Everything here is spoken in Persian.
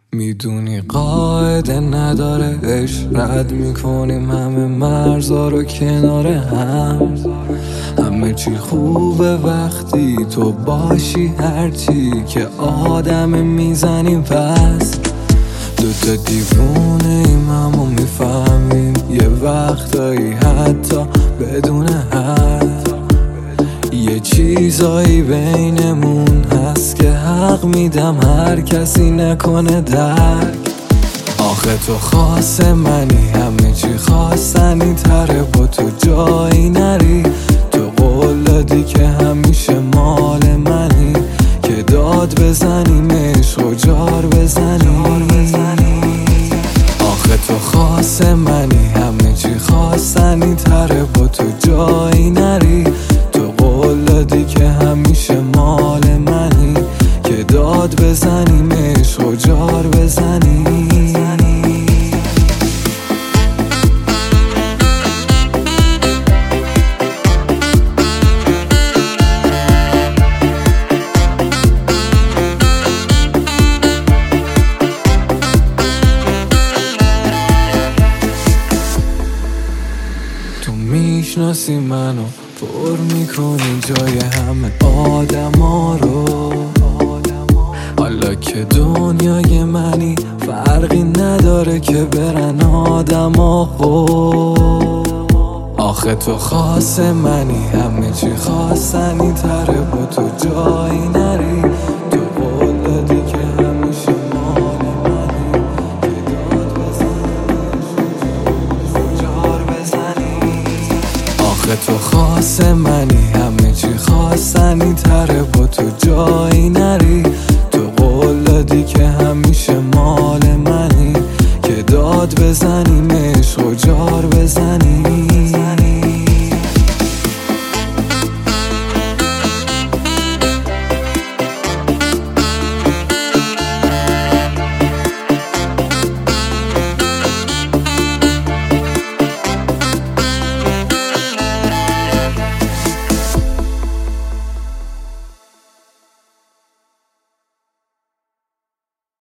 میدونی قاعده نداره عشق، رد میکنیم همه مرزا رو کنار همه چی خوبه وقتی تو باشی، هرچی که آدم میزنیم پس دوتا دیوونه ایم اما میفهمیم یه وقتایی حتی بدون حد یه چیزایی بینمون هست که حق میدم هر کسی نکنه درک. آخه تو خاص منی، همه چی خواستنی تره، با تو جایی نری. تو قول دادی که همیشه مال منی، که داد بزنیم عشق و جار بزنیم. آخه تو خاص منی، همه چی خواستنی تره، با تو جایی نری. تو قول دادی که همیشه مال منی، که داد بزنیم عشق و جار بزنیم. تو میشناسی منو، پر میکنی جای همه آدما رو. حالا که دنیای منی، فرقی نداره که برن آدما خود. آخه تو خاص منی، همه چی خواستنی تره، با تو جایی نری. تو قول دادی که همیشه مال منی، که داد بزنی جار بزنی. آخه تو خاص منی، همه چی خواستنی تره، با تو جایی نری. تو قول دادی که همیشه مال منی، که داد بزنی